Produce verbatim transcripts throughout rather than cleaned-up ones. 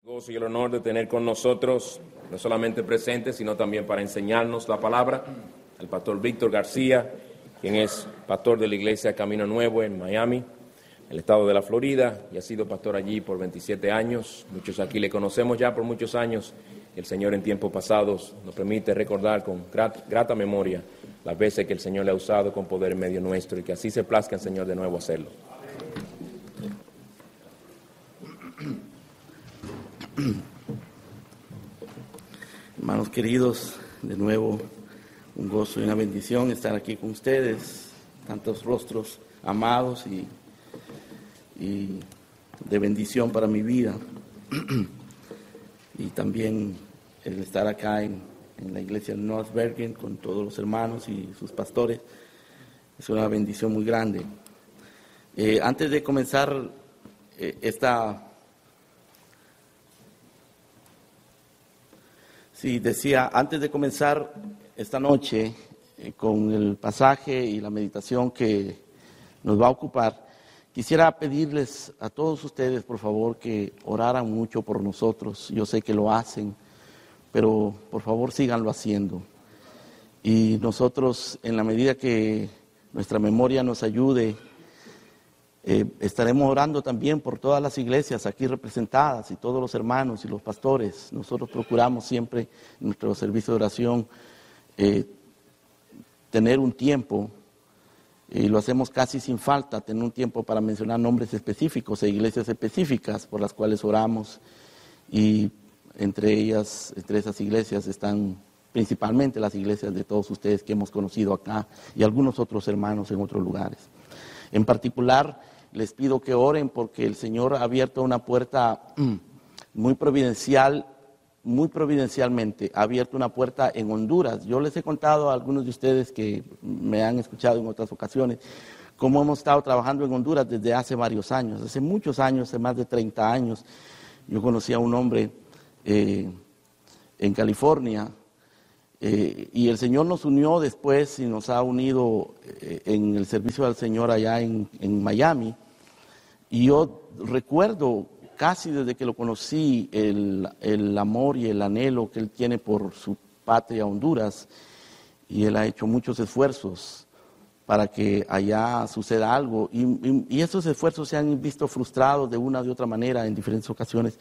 Gozo y el honor de tener con nosotros, no solamente presente, sino también para enseñarnos la palabra, al pastor Víctor García, quien es pastor de la iglesia Camino Nuevo en Miami, el estado de la Florida, y ha sido pastor allí por veintisiete años. Muchos aquí le conocemos ya por muchos años. El Señor en tiempos pasados nos permite recordar con grata, grata memoria las veces que el Señor le ha usado con poder en medio nuestro, y que así se plazca el Señor de nuevo hacerlo. Hermanos queridos, de nuevo un gozo y una bendición estar aquí con ustedes, tantos rostros amados y, y de bendición para mi vida, y también el estar acá en, en la iglesia de North Bergen con todos los hermanos y sus pastores es una bendición muy grande. Eh, antes de comenzar eh, esta Sí, decía, antes de comenzar esta noche eh, con el pasaje y la meditación que nos va a ocupar, quisiera pedirles a todos ustedes, por favor, que oraran mucho por nosotros. Yo sé que lo hacen, pero por favor síganlo haciendo. Y nosotros, en la medida que nuestra memoria nos ayude, Eh, estaremos orando también por todas las iglesias aquí representadas y todos los hermanos y los pastores. Nosotros procuramos siempre en nuestro servicio de oración eh, tener un tiempo, y lo hacemos casi sin falta, tener un tiempo para mencionar nombres específicos e iglesias específicas por las cuales oramos, y entre ellas, entre esas iglesias están principalmente las iglesias de todos ustedes que hemos conocido acá y algunos otros hermanos en otros lugares. En particular, les pido que oren porque el Señor ha abierto una puerta muy providencial, muy providencialmente, ha abierto una puerta en Honduras. Yo les he contado a algunos de ustedes que me han escuchado en otras ocasiones cómo hemos estado trabajando en Honduras desde hace varios años, hace muchos años, hace más de treinta años. Yo conocí a un hombre eh, en California, Eh, y el Señor nos unió después y nos ha unido eh, en el servicio del Señor allá en, en Miami. Y yo recuerdo casi desde que lo conocí el, el amor y el anhelo que él tiene por su patria Honduras, y él ha hecho muchos esfuerzos para que allá suceda algo, y, y, y esos esfuerzos se han visto frustrados de una u otra manera en diferentes ocasiones.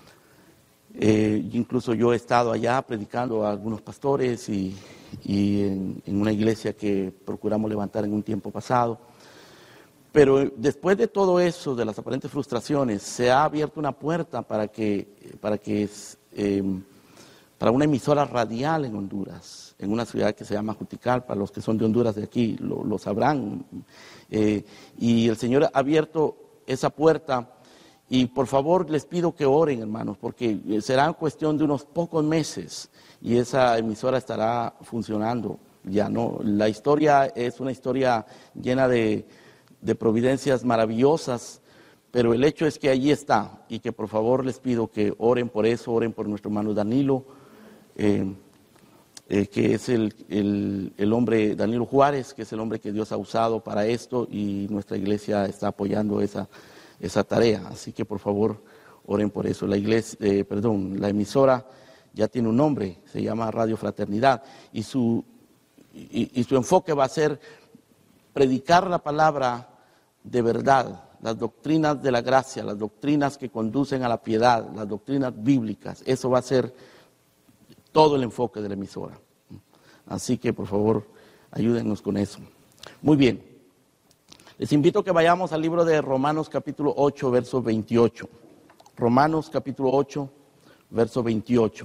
Eh, incluso yo he estado allá predicando a algunos pastores y, y en, en una iglesia que procuramos levantar en un tiempo pasado. Pero después de todo eso, de las aparentes frustraciones, se ha abierto una puerta para que, para que eh, para una emisora radial en Honduras, en una ciudad que se llama Juticalpa. Los que son de Honduras de aquí lo, lo sabrán. Eh, y el Señor ha abierto esa puerta. Y por favor les pido que oren, hermanos, porque será cuestión de unos pocos meses y esa emisora estará funcionando. Ya no, la historia es una historia llena de, de providencias maravillosas, pero el hecho es que allí está, y que por favor les pido que oren por eso, oren por nuestro hermano Danilo, eh, eh, que es el, el, el hombre, Danilo Juárez, que es el hombre que Dios ha usado para esto, y nuestra iglesia está apoyando esa esa tarea, así que por favor oren por eso. La iglesia, eh, perdón, la emisora ya tiene un nombre, se llama Radio Fraternidad, y su, y, y su enfoque va a ser predicar la palabra de verdad, las doctrinas de la gracia, las doctrinas que conducen a la piedad, las doctrinas bíblicas. Eso va a ser todo el enfoque de la emisora. Así que por favor ayúdennos con eso. Muy bien. Les invito a que vayamos al libro de Romanos capítulo ocho, verso veintiocho. Romanos capítulo ocho, verso veintiocho.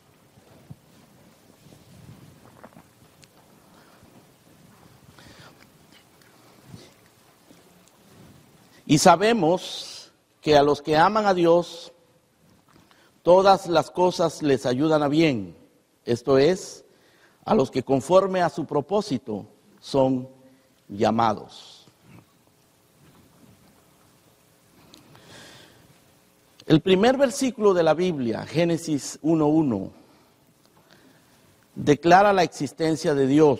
Y sabemos que a los que aman a Dios, todas las cosas les ayudan a bien. Esto es, a los que conforme a su propósito son llamados. El primer versículo de la Biblia, Génesis uno uno, declara la existencia de Dios.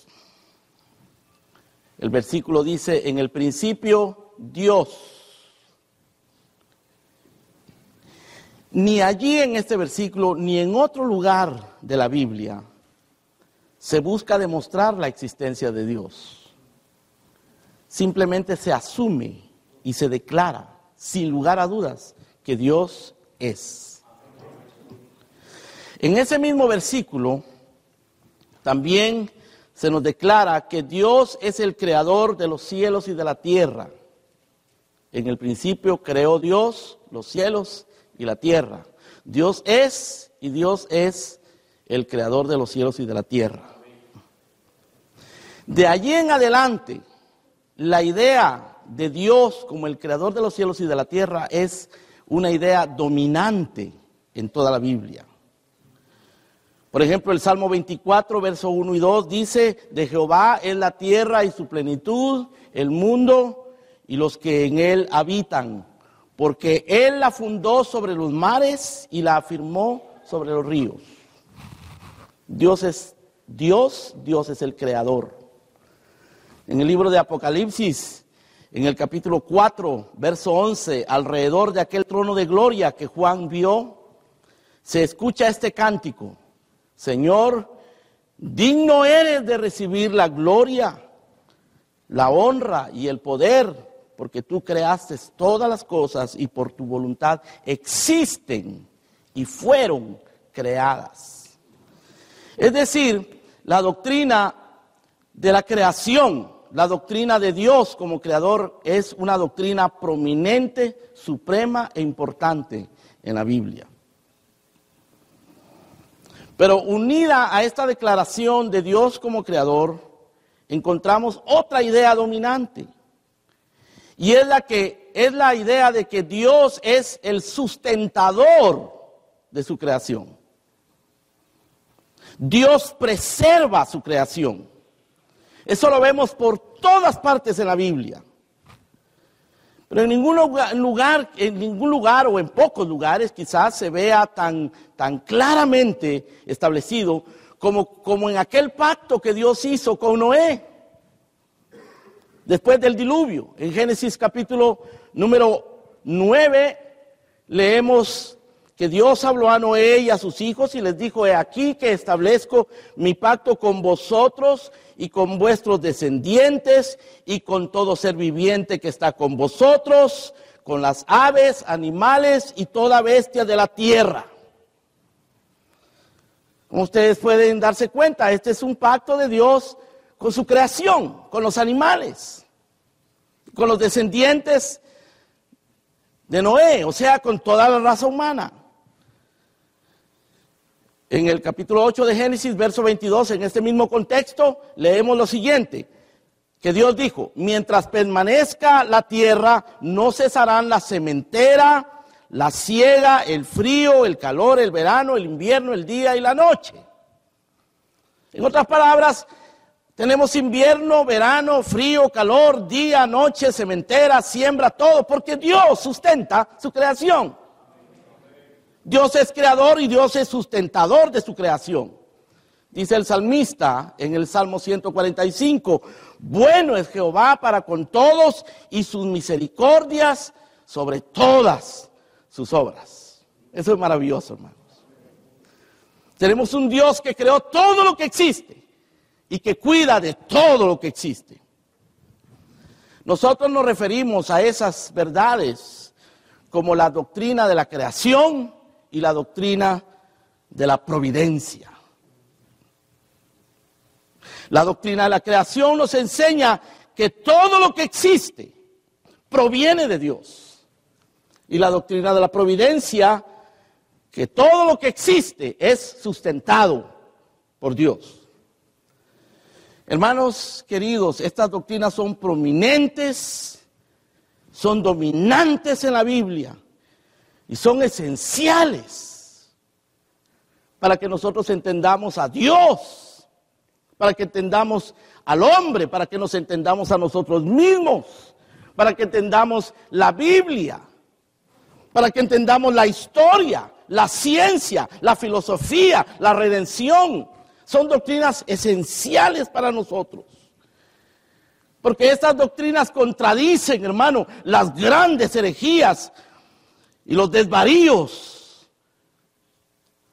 El versículo dice, en el principio Dios. Ni allí en este versículo, ni en otro lugar de la Biblia, se busca demostrar la existencia de Dios. Simplemente se asume y se declara, sin lugar a dudas, que Dios es. En ese mismo versículo, también se nos declara que Dios es el creador de los cielos y de la tierra. En el principio creó Dios los cielos y la tierra. Dios es y Dios es el creador de los cielos y de la tierra. De allí en adelante, la idea de Dios como el creador de los cielos y de la tierra es una idea dominante en toda la Biblia. Por ejemplo, el Salmo veinticuatro, verso uno y dos dice: de Jehová es la tierra y su plenitud, el mundo y los que en él habitan, porque él la fundó sobre los mares y la afirmó sobre los ríos. Dios es Dios, Dios es el creador. En el libro de Apocalipsis, en el capítulo cuatro, verso once, alrededor de aquel trono de gloria que Juan vio, se escucha este cántico: Señor, digno eres de recibir la gloria, la honra y el poder, porque tú creaste todas las cosas y por tu voluntad existen y fueron creadas. Es decir, la doctrina de la creación, la doctrina de Dios como creador, es una doctrina prominente, suprema e importante en la Biblia. Pero unida a esta declaración de Dios como creador, encontramos otra idea dominante. Y es la que es la idea de que Dios es el sustentador de su creación. Dios preserva su creación. Eso lo vemos por todas partes en la Biblia. Pero en ningún lugar, en ningún lugar o en pocos lugares quizás se vea tan, tan claramente establecido como, como en aquel pacto que Dios hizo con Noé. Después del diluvio, en Génesis capítulo número nueve, leemos que Dios habló a Noé y a sus hijos y les dijo: he aquí que establezco mi pacto con vosotros y con vuestros descendientes y con todo ser viviente que está con vosotros, con las aves, animales y toda bestia de la tierra. Como ustedes pueden darse cuenta, este es un pacto de Dios con su creación, con los animales, con los descendientes de Noé, o sea, con toda la raza humana. En el capítulo ocho de Génesis, verso veintidós, en este mismo contexto, leemos lo siguiente, que Dios dijo: mientras permanezca la tierra, no cesarán la sementera, la siega, el frío, el calor, el verano, el invierno, el día y la noche. En otras palabras, tenemos invierno, verano, frío, calor, día, noche, sementera, siembra, todo, porque Dios sustenta su creación. Dios es creador y Dios es sustentador de su creación. Dice el salmista en el Salmo ciento cuarenta y cinco, bueno es Jehová para con todos y sus misericordias sobre todas sus obras. Eso es maravilloso, hermanos. Tenemos un Dios que creó todo lo que existe y que cuida de todo lo que existe. Nosotros nos referimos a esas verdades como la doctrina de la creación y la doctrina de la providencia. La doctrina de la creación nos enseña que todo lo que existe proviene de Dios. Y la doctrina de la providencia, que todo lo que existe es sustentado por Dios. Hermanos queridos, estas doctrinas son prominentes, son dominantes en la Biblia y son esenciales para que nosotros entendamos a Dios, para que entendamos al hombre, para que nos entendamos a nosotros mismos, para que entendamos la Biblia, para que entendamos la historia, la ciencia, la filosofía, la redención. Son doctrinas esenciales para nosotros. Porque estas doctrinas contradicen, hermano, las grandes herejías y los desvaríos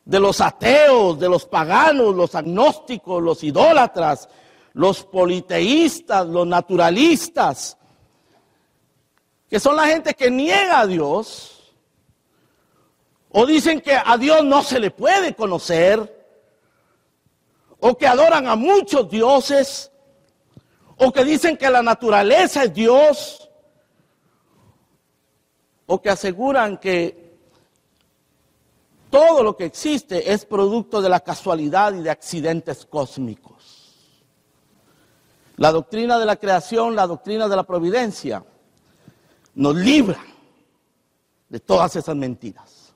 de los ateos, de los paganos, los agnósticos, los idólatras, los politeístas, los naturalistas, que son la gente que niega a Dios, o dicen que a Dios no se le puede conocer, o que adoran a muchos dioses, o que dicen que la naturaleza es Dios, o que aseguran que todo lo que existe es producto de la casualidad y de accidentes cósmicos. La doctrina de la creación, la doctrina de la providencia, nos libra de todas esas mentiras.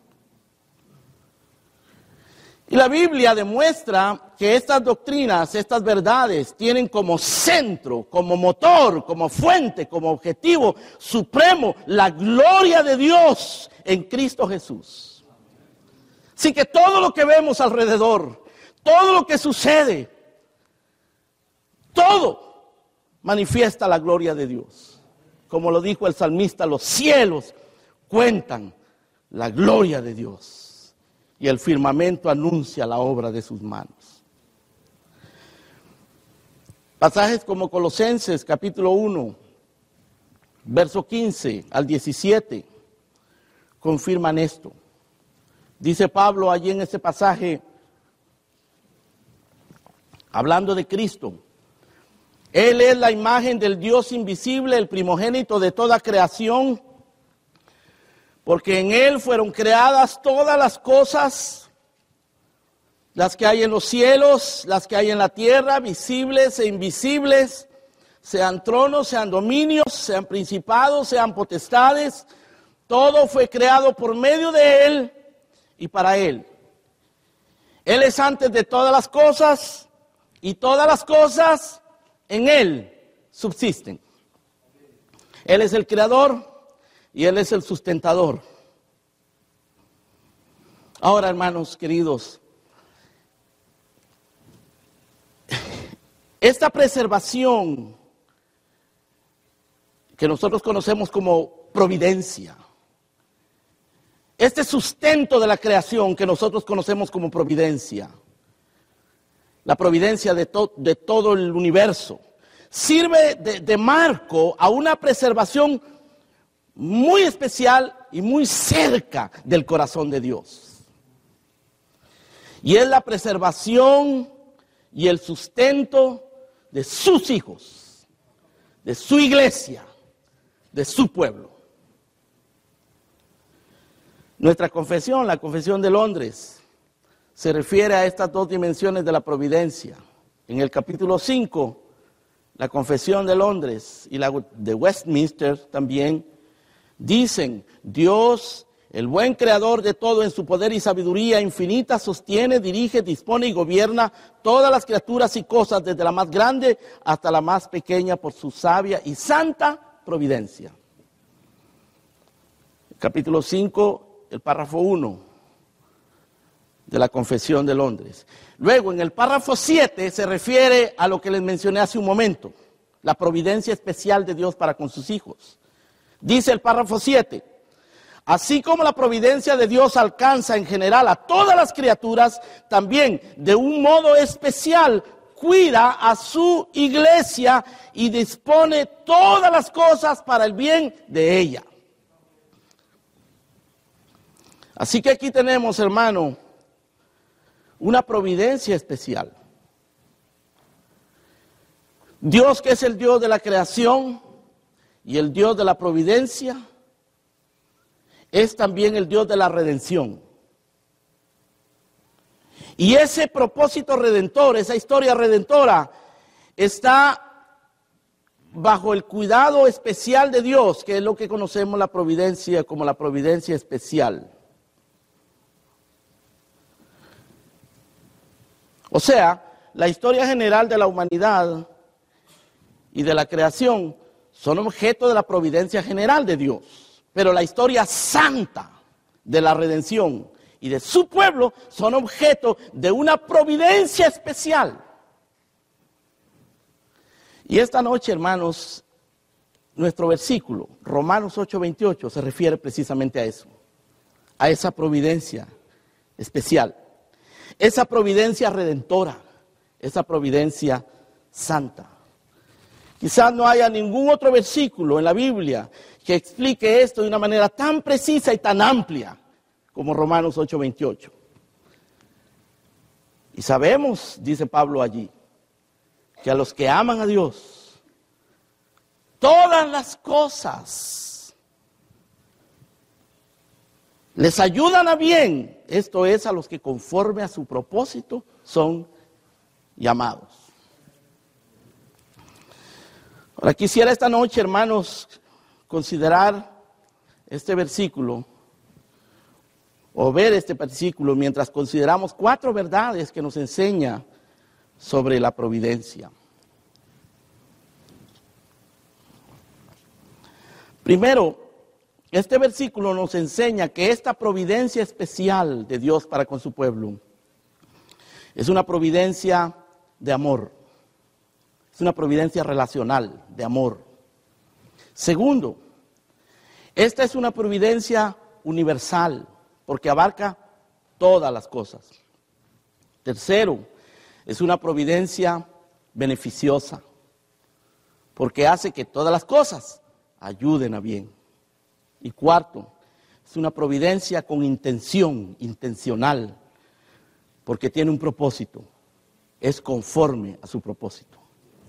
Y la Biblia demuestra que estas doctrinas, estas verdades, tienen como centro, como motor, como fuente, como objetivo supremo, la gloria de Dios en Cristo Jesús. Así que todo lo que vemos alrededor, todo lo que sucede, todo manifiesta la gloria de Dios. Como lo dijo el salmista, los cielos cuentan la gloria de Dios y el firmamento anuncia la obra de sus manos. Pasajes como Colosenses capítulo uno, verso quince al diecisiete, confirman esto. Dice Pablo allí en este pasaje, hablando de Cristo: Él es la imagen del Dios invisible, el primogénito de toda creación, porque en Él fueron creadas todas las cosas, las que hay en los cielos, las que hay en la tierra, visibles e invisibles, sean tronos, sean dominios, sean principados, sean potestades. Todo fue creado por medio de Él y para Él. Él es antes de todas las cosas y todas las cosas en Él subsisten. Él es el creador y Él es el sustentador. Ahora, hermanos queridos, esta preservación que nosotros conocemos como providencia, este sustento de la creación que nosotros conocemos como providencia, la providencia de, to- de todo el universo, sirve de, de marco a una preservación muy especial y muy cerca del corazón de Dios. Y es la preservación y el sustento de sus hijos, de su iglesia, de su pueblo. Nuestra confesión, la Confesión de Londres, se refiere a estas dos dimensiones de la providencia. En el capítulo cinco, la Confesión de Londres y la de Westminster también dicen: Dios, el buen creador de todo, en su poder y sabiduría infinita, sostiene, dirige, dispone y gobierna todas las criaturas y cosas, desde la más grande hasta la más pequeña, por su sabia y santa providencia. Capítulo cinco, el párrafo uno de la Confesión de Londres. Luego, en el párrafo siete, se refiere a lo que les mencioné hace un momento, la providencia especial de Dios para con sus hijos. Dice el párrafo siete: así como la providencia de Dios alcanza en general a todas las criaturas, también de un modo especial cuida a su iglesia y dispone todas las cosas para el bien de ella. Así que aquí tenemos, hermano, una providencia especial. Dios, que es el Dios de la creación y el Dios de la providencia, es también el Dios de la redención. Y ese propósito redentor, esa historia redentora, está bajo el cuidado especial de Dios, que es lo que conocemos la providencia como la providencia especial. O sea, la historia general de la humanidad y de la creación son objeto de la providencia general de Dios. Pero la historia santa de la redención y de su pueblo son objeto de una providencia especial. Y esta noche, hermanos, nuestro versículo, Romanos ocho veintiocho, se refiere precisamente a eso, a esa providencia especial, esa providencia redentora, esa providencia santa. Quizás no haya ningún otro versículo en la Biblia que explique esto de una manera tan precisa y tan amplia como Romanos ocho veintiocho. Y sabemos, dice Pablo allí, que a los que aman a Dios, todas las cosas les ayudan a bien. Esto es, a los que conforme a su propósito son llamados. Ahora quisiera esta noche, hermanos, considerar este versículo o ver este versículo mientras consideramos cuatro verdades que nos enseña sobre la providencia. Primero, este versículo nos enseña que esta providencia especial de Dios para con su pueblo es una providencia de amor, es una providencia relacional de amor. Segundo, esta es una providencia universal porque abarca todas las cosas. Tercero, es una providencia beneficiosa porque hace que todas las cosas ayuden a bien. Y cuarto, es una providencia con intención, intencional, porque tiene un propósito, es conforme a su propósito.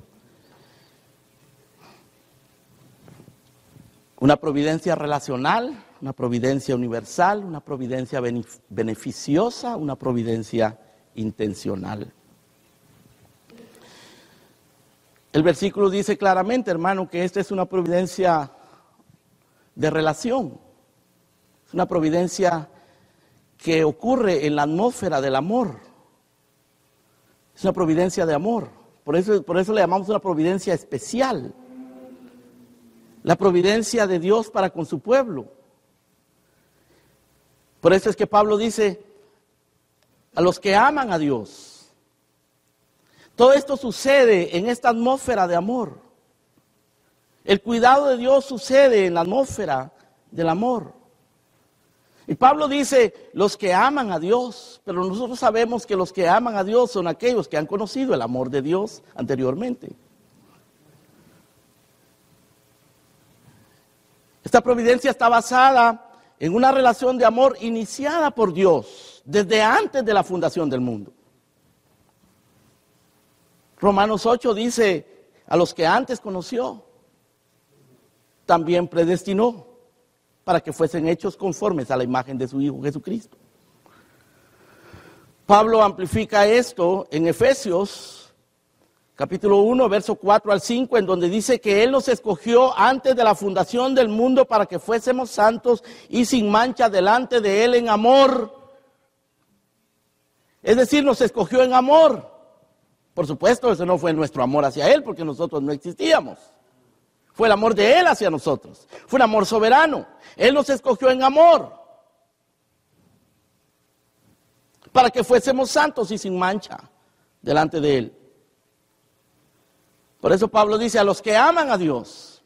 Una providencia relacional, una providencia universal, una providencia beneficiosa, una providencia intencional. El versículo dice claramente, hermano, que esta es una providencia de relación. Es una providencia que ocurre en la atmósfera del amor. Es una providencia de amor. Por eso, por eso le llamamos una providencia especial. La providencia de Dios para con su pueblo. Por eso es que Pablo dice, a los que aman a Dios. Todo esto sucede en esta atmósfera de amor. El cuidado de Dios sucede en la atmósfera del amor. Y Pablo dice, los que aman a Dios, pero nosotros sabemos que los que aman a Dios son aquellos que han conocido el amor de Dios anteriormente. Esta providencia está basada en una relación de amor iniciada por Dios desde antes de la fundación del mundo. Romanos ocho dice, a los que antes conoció, también predestinó para que fuesen hechos conformes a la imagen de su Hijo Jesucristo. Pablo amplifica esto en Efesios, capítulo uno, verso cuatro al cinco, en donde dice que Él nos escogió antes de la fundación del mundo para que fuésemos santos y sin mancha delante de Él en amor. Es decir, nos escogió en amor. Por supuesto, eso no fue nuestro amor hacia Él, porque nosotros no existíamos. Fue el amor de Él hacia nosotros. Fue un amor soberano. Él nos escogió en amor. Para que fuésemos santos y sin mancha delante de Él. Por eso Pablo dice, a los que aman a Dios.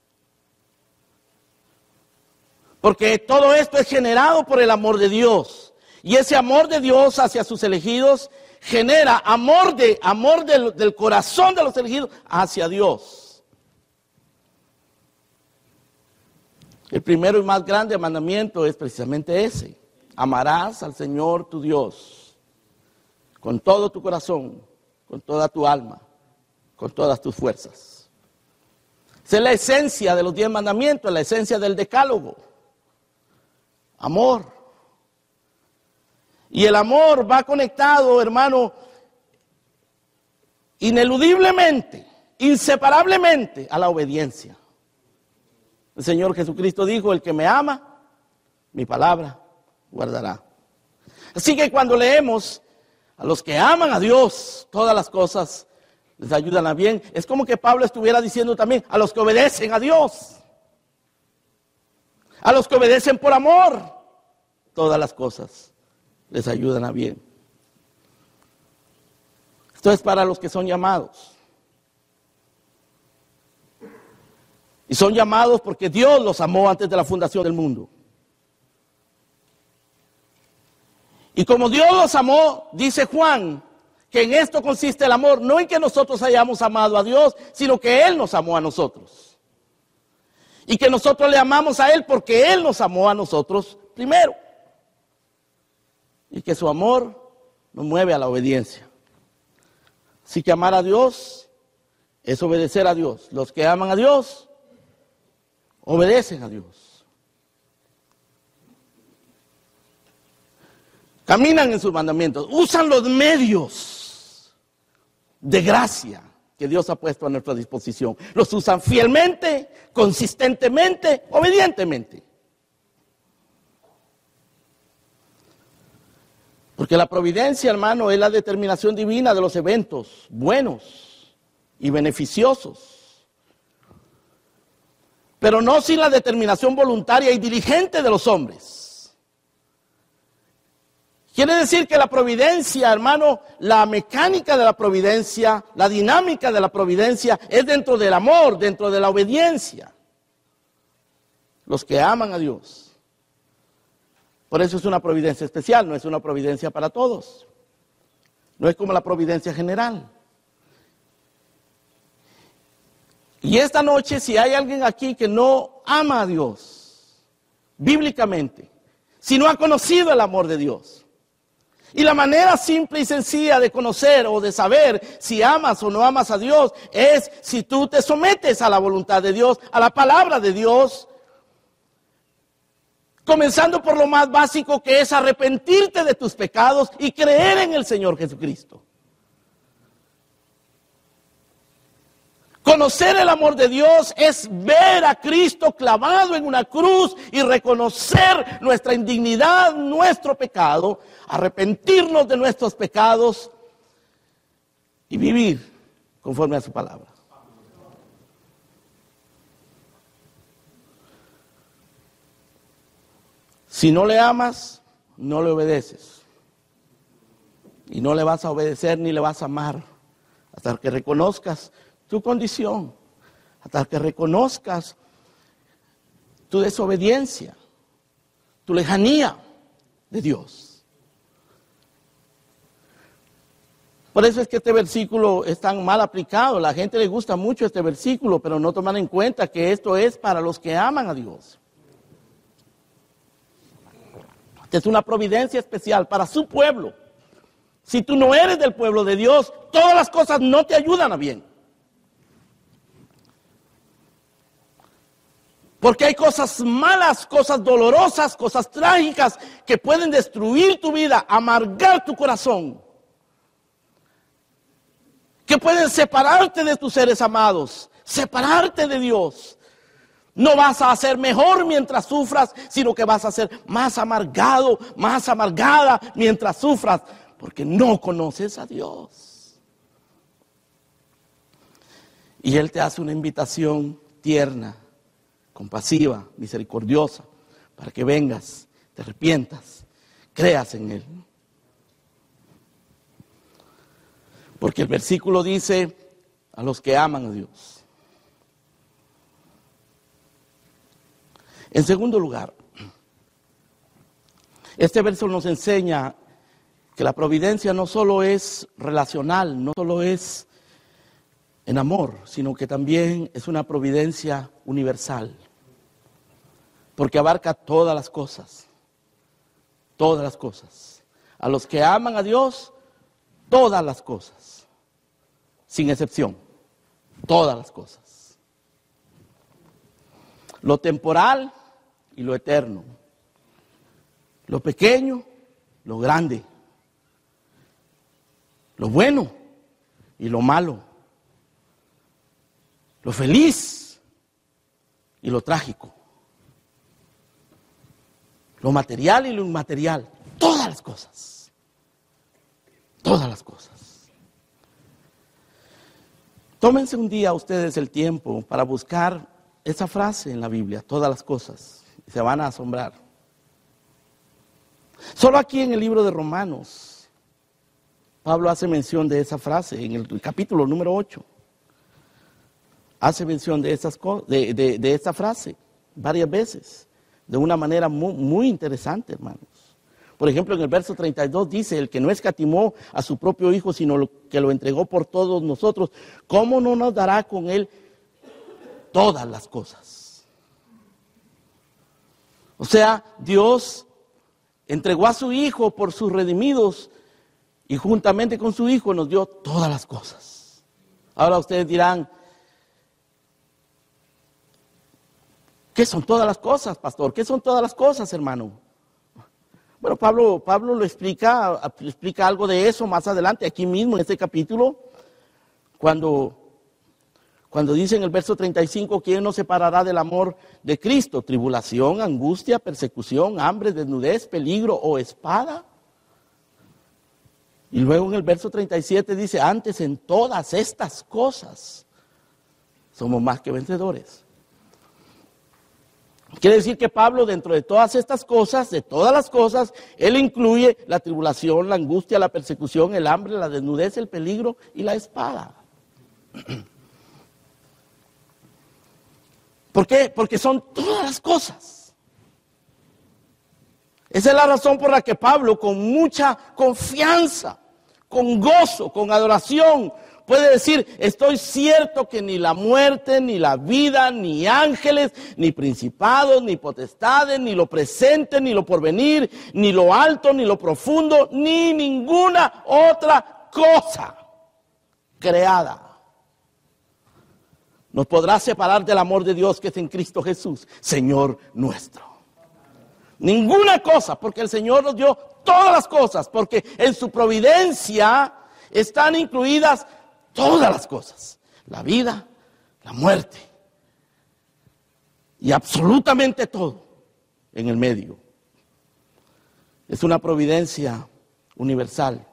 Porque todo esto es generado por el amor de Dios. Y ese amor de Dios hacia sus elegidos genera amor, de, amor del, del corazón de los elegidos hacia Dios. El primero y más grande mandamiento es precisamente ese. Amarás al Señor tu Dios con todo tu corazón, con toda tu alma, con todas tus fuerzas. Esa es la esencia de los diez mandamientos, la esencia del decálogo. Amor. Y el amor va conectado, hermano, ineludiblemente, inseparablemente a la obediencia. El Señor Jesucristo dijo, el que me ama, mi palabra guardará. Así que cuando leemos, a los que aman a Dios, todas las cosas les ayudan a bien. Es como que Pablo estuviera diciendo también, a los que obedecen a Dios, a los que obedecen por amor, todas las cosas les ayudan a bien. Esto es para los que son llamados. Y son llamados porque Dios los amó antes de la fundación del mundo. Y como Dios los amó, dice Juan, que en esto consiste el amor, no en que nosotros hayamos amado a Dios, sino que Él nos amó a nosotros. Y que nosotros le amamos a Él porque Él nos amó a nosotros primero. Y que su amor nos mueve a la obediencia. Así que amar a Dios es obedecer a Dios. Los que aman a Dios, obedecen a Dios. Caminan en sus mandamientos, usan los medios de gracia que Dios ha puesto a nuestra disposición. Los usan fielmente, consistentemente, obedientemente. Porque la providencia, hermano, es la determinación divina de los eventos buenos y beneficiosos. Pero no sin la determinación voluntaria y diligente de los hombres. Quiere decir que la providencia, hermano, la mecánica de la providencia, la dinámica de la providencia es dentro del amor, dentro de la obediencia. Los que aman a Dios. Por eso es una providencia especial, no es una providencia para todos. No es como la providencia general. Y esta noche, si hay alguien aquí que no ama a Dios, bíblicamente, si no ha conocido el amor de Dios, y la manera simple y sencilla de conocer o de saber si amas o no amas a Dios es si tú te sometes a la voluntad de Dios, a la palabra de Dios, comenzando por lo más básico que es arrepentirte de tus pecados y creer en el Señor Jesucristo. Conocer el amor de Dios es ver a Cristo clavado en una cruz y reconocer nuestra indignidad, nuestro pecado, arrepentirnos de nuestros pecados y vivir conforme a su palabra. Si no le amas, no le obedeces. Y no le vas a obedecer ni le vas a amar hasta que reconozcas tu condición, hasta que reconozcas tu desobediencia, tu lejanía de Dios. Por eso es que este versículo es tan mal aplicado. La gente le gusta mucho este versículo, pero no toman en cuenta que esto es para los que aman a Dios. Esta es una providencia especial para su pueblo. Si tú no eres del pueblo de Dios, todas las cosas no te ayudan a bien. Porque hay cosas malas, cosas dolorosas, cosas trágicas que pueden destruir tu vida, amargar tu corazón. Que pueden separarte de tus seres amados, separarte de Dios. No vas a ser mejor mientras sufras, sino que vas a ser más amargado, más amargada mientras sufras, porque no conoces a Dios. Y Él te hace una invitación tierna, compasiva, misericordiosa, para que vengas, te arrepientas, creas en Él. Porque el versículo dice a los que aman a Dios. En segundo lugar, este verso nos enseña que la providencia no solo es relacional, no solo es en amor, sino que también es una providencia universal, porque abarca todas las cosas, todas las cosas. A los que aman a Dios, todas las cosas, sin excepción, todas las cosas. Lo temporal y lo eterno, lo pequeño, lo grande, lo bueno y lo malo, lo feliz y lo trágico, lo material y lo inmaterial, todas las cosas, todas las cosas. Tómense un día ustedes el tiempo para buscar esa frase en la Biblia, todas las cosas, y se van a asombrar. Solo aquí en el libro de Romanos, Pablo hace mención de esa frase, en el capítulo número ocho. Hace mención de, esas co- de, de, de esta frase varias veces, de una manera muy, muy interesante, hermanos. Por ejemplo, en el verso treinta y dos dice, el que no escatimó a su propio Hijo, sino lo, que lo entregó por todos nosotros, ¿cómo no nos dará con Él todas las cosas? O sea, Dios entregó a su Hijo por sus redimidos y juntamente con su Hijo nos dio todas las cosas. Ahora ustedes dirán, ¿qué son todas las cosas, pastor? ¿Qué son todas las cosas, hermano? Bueno, Pablo, Pablo lo explica, explica algo de eso más adelante, aquí mismo en este capítulo, cuando, cuando dice en el verso treinta y cinco, ¿quién nos separará del amor de Cristo? ¿Tribulación, angustia, persecución, hambre, desnudez, peligro o espada? Y luego en el verso treinta y siete dice, antes en todas estas cosas somos más que vencedores. Quiere decir que Pablo, dentro de todas estas cosas, de todas las cosas, él incluye la tribulación, la angustia, la persecución, el hambre, la desnudez, el peligro y la espada. ¿Por qué? Porque son todas las cosas. Esa es la razón por la que Pablo, con mucha confianza, con gozo, con adoración, puede decir, estoy cierto que ni la muerte, ni la vida, ni ángeles, ni principados, ni potestades, ni lo presente, ni lo porvenir, ni lo alto, ni lo profundo, ni ninguna otra cosa creada nos podrá separar del amor de Dios que es en Cristo Jesús, Señor nuestro. Ninguna cosa, porque el Señor nos dio todas las cosas, porque en su providencia están incluidas todas las cosas, la vida, la muerte y absolutamente todo en el medio. Es una providencia universal,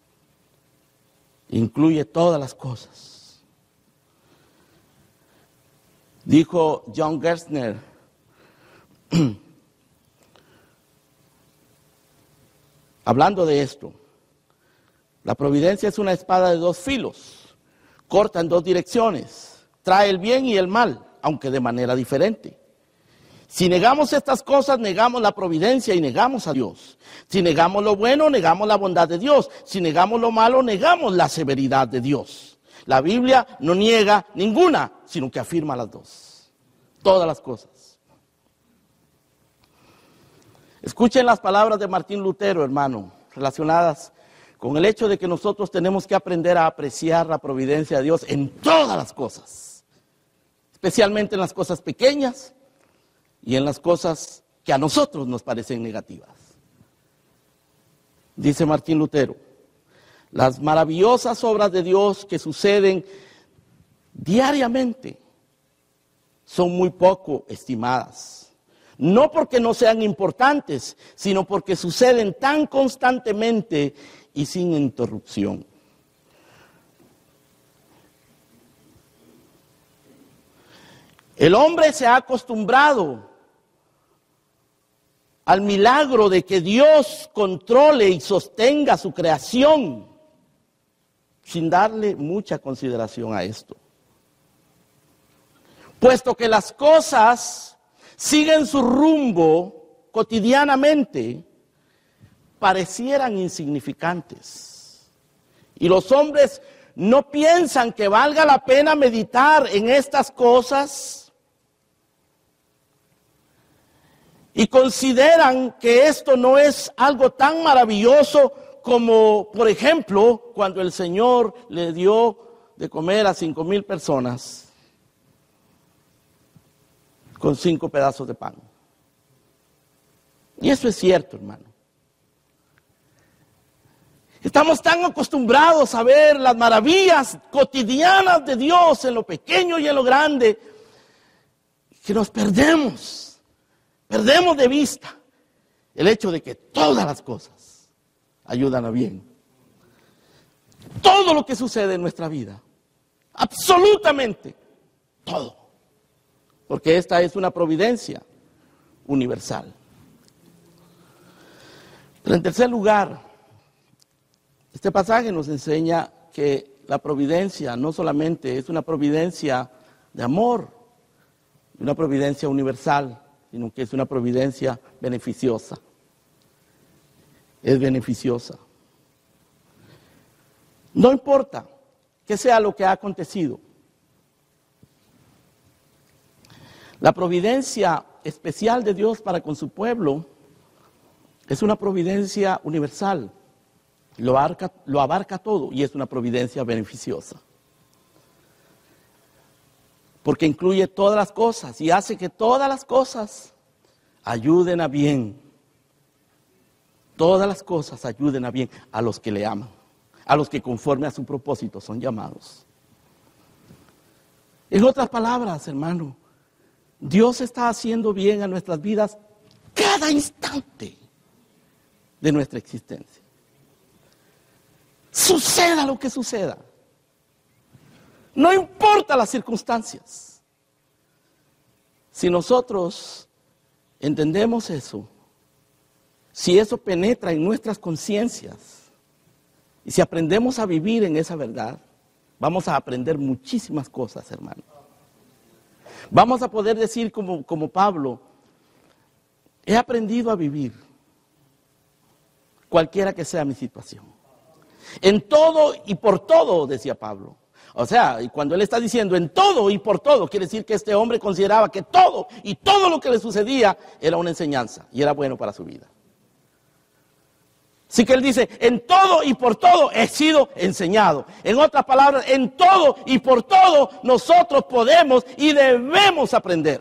incluye todas las cosas. Dijo John Gerstner, hablando de esto, la providencia es una espada de dos filos. Corta en dos direcciones, trae el bien y el mal, aunque de manera diferente. Si negamos estas cosas, negamos la providencia y negamos a Dios. Si negamos lo bueno, negamos la bondad de Dios. Si negamos lo malo, negamos la severidad de Dios. La Biblia no niega ninguna, sino que afirma las dos. Todas las cosas. Escuchen las palabras de Martín Lutero, hermano, relacionadas con el hecho de que nosotros tenemos que aprender a apreciar la providencia de Dios en todas las cosas, especialmente en las cosas pequeñas y en las cosas que a nosotros nos parecen negativas. Dice Martín Lutero, las maravillosas obras de Dios que suceden diariamente son muy poco estimadas. No porque no sean importantes, sino porque suceden tan constantemente y sin interrupción. El hombre se ha acostumbrado al milagro de que Dios controle y sostenga su creación sin darle mucha consideración a esto. Puesto que las cosas siguen su rumbo cotidianamente, parecieran insignificantes. Y los hombres no piensan que valga la pena meditar en estas cosas y consideran que esto no es algo tan maravilloso como, por ejemplo, cuando el Señor le dio de comer a cinco mil personas con cinco pedazos de pan. Y eso es cierto, hermano. Estamos tan acostumbrados a ver las maravillas cotidianas de Dios en lo pequeño y en lo grande que nos perdemos, perdemos de vista el hecho de que todas las cosas ayudan a bien. Todo lo que sucede en nuestra vida, absolutamente todo, porque esta es una providencia universal. Pero en tercer lugar, este pasaje nos enseña que la providencia no solamente es una providencia de amor, una providencia universal, sino que es una providencia beneficiosa. es beneficiosa. No importa que sea lo que ha acontecido. La providencia especial de Dios para con su pueblo es una providencia universal. Lo abarca, lo abarca todo y es una providencia beneficiosa. Porque incluye todas las cosas y hace que todas las cosas ayuden a bien. Todas las cosas ayuden a bien a los que le aman, a los que conforme a su propósito son llamados. En otras palabras, hermano, Dios está haciendo bien a nuestras vidas cada instante de nuestra existencia. Suceda lo que suceda. No importa las circunstancias. Si nosotros entendemos eso, si eso penetra en nuestras conciencias y si aprendemos a vivir en esa verdad, vamos a aprender muchísimas cosas, hermano. Vamos a poder decir como, como Pablo, he aprendido a vivir, cualquiera que sea mi situación. En todo y por todo, decía Pablo. O sea, y cuando él está diciendo en todo y por todo, quiere decir que este hombre consideraba que todo y todo lo que le sucedía era una enseñanza y era bueno para su vida. Así que él dice, en todo y por todo he sido enseñado. En otras palabras, en todo y por todo nosotros podemos y debemos aprender.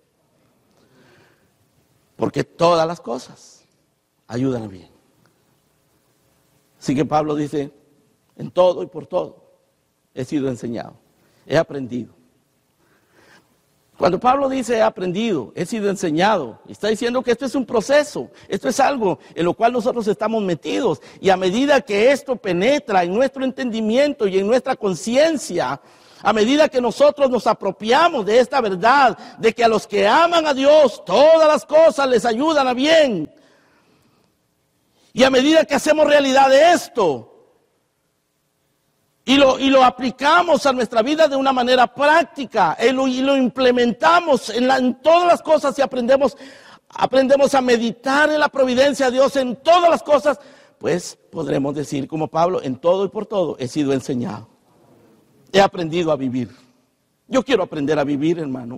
Porque todas las cosas ayudan a bien. Así que Pablo dice, en todo y por todo he sido enseñado, he aprendido. Cuando Pablo dice he aprendido, he sido enseñado, está diciendo que esto es un proceso, esto es algo en lo cual nosotros estamos metidos. Y a medida que esto penetra en nuestro entendimiento y en nuestra conciencia, a medida que nosotros nos apropiamos de esta verdad, de que a los que aman a Dios, todas las cosas les ayudan a bien. Y a medida que hacemos realidad de esto, Y lo, y lo aplicamos a nuestra vida de una manera práctica, y lo, y lo implementamos en, la, en todas las cosas y aprendemos, aprendemos a meditar en la providencia de Dios en todas las cosas, pues podremos decir como Pablo, en todo y por todo he sido enseñado. He aprendido a vivir. Yo quiero aprender a vivir, hermano.